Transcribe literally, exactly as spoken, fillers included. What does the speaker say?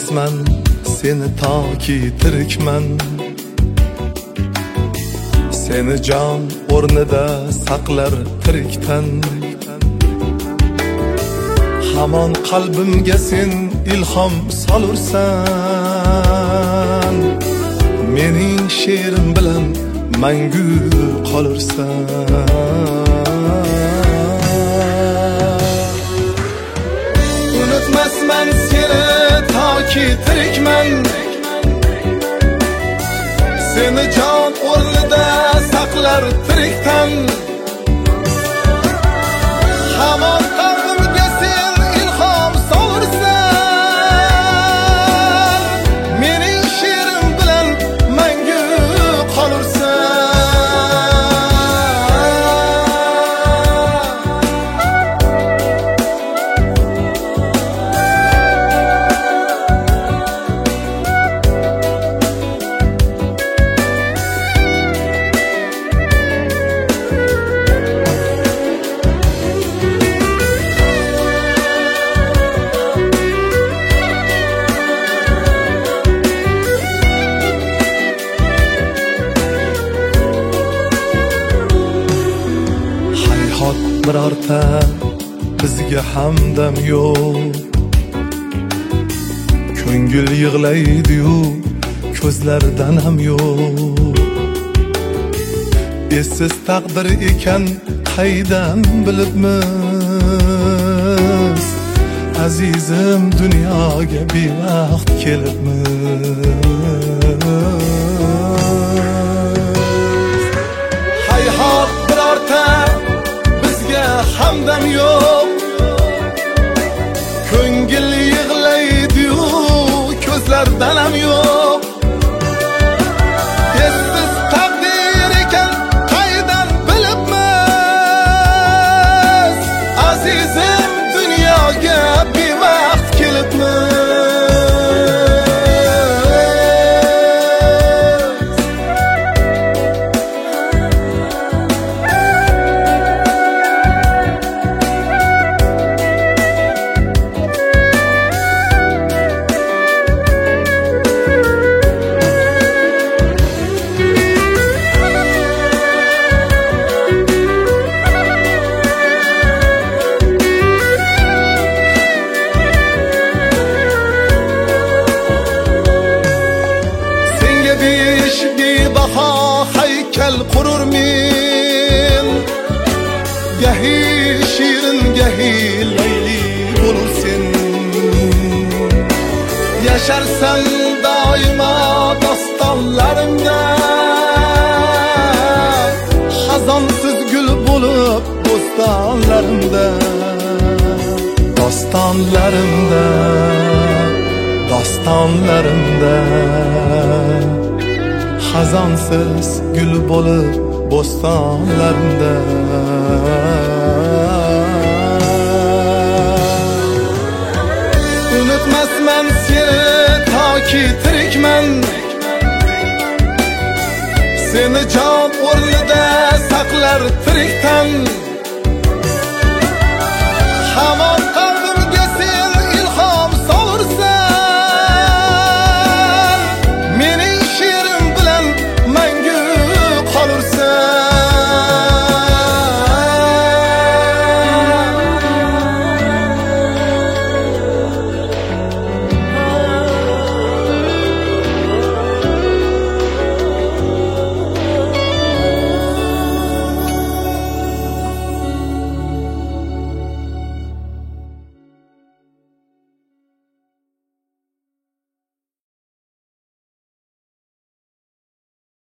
unutmasman seni toki tirikman. Seni jon o'rnida saqlar tirikdan. Hamon qalbimga sen ilhom solursan. Mening she'rim bilan mangu qolursan. Unutmasman seni toki tirikman. Seni jon o'rnida saqlar tirikdan. Hamon qalbimga sen ilhom solursan. Mening she'rim bilan mangu qolursan. Birorta bizga hamdam yo'q. Ko'ngil yig'laydi-yu, ko'zlaridan ham yo'q. Esiz taqdir ekan, qaydan bilibmiz? Azizim dunyoga bevaqt kelibmiz. Hayhot birorta hamdam yo'q. Ko'ngil yig'laydi-yu, ko'zlardan ham yo'q. Esiz taqdir ekan, qaydan bilibmiz? Azizim dunyoga bevaqt kelibmiz. Bebaho haykal qururmen. Gahi shirin, gahi layli bo'lursen. Yasharsan doimo dostonlarimda. Xazonsiz gul bo'lib dostonlarimda. Dostonlarimda, dostonlarimda. Xazonsiz gul bo'lib bo'stonlarimda. Unutmasman seni toki tirikman. Seni jon o'rnida saqlar tirikdan.